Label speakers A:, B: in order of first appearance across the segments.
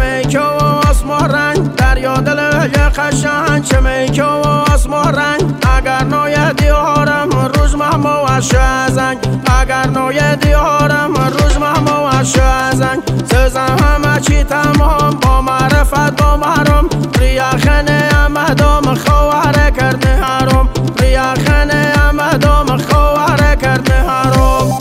A: میکه و آسمان رنگ دریا دل یه قشنگ چه میکه و آسمان رنگ اگر نوی دیارم روز محمو شازنگ اگر نوی دیارم روز محمو شازنگ سزن همه چی تمام با معرفت با محرم ریاخنه امدام خواره کرده حرام ریاخنه امدام خواره کرده حرام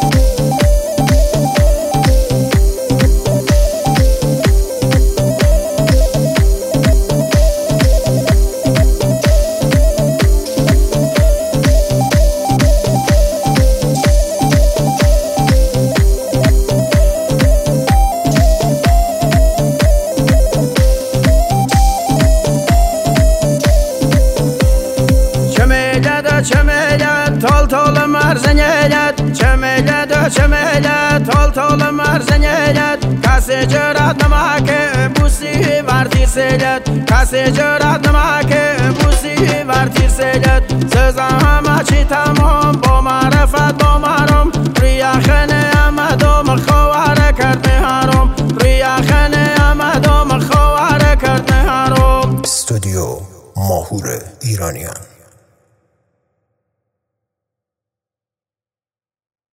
A: چمیلد تال تال مرزنیلد چمیلد تال تال مرزنیلد کسی جرات نمکه بوسی ورتی سیلد کسی جرات نمکه بوسی ورتی سیلد سزن همه چی تمام با معرفت با محرم ریاخنه امدام خواره کرده حرام ریاخنه امدام خواره کرده حرام.
B: استودیو ماهور ایرانیان.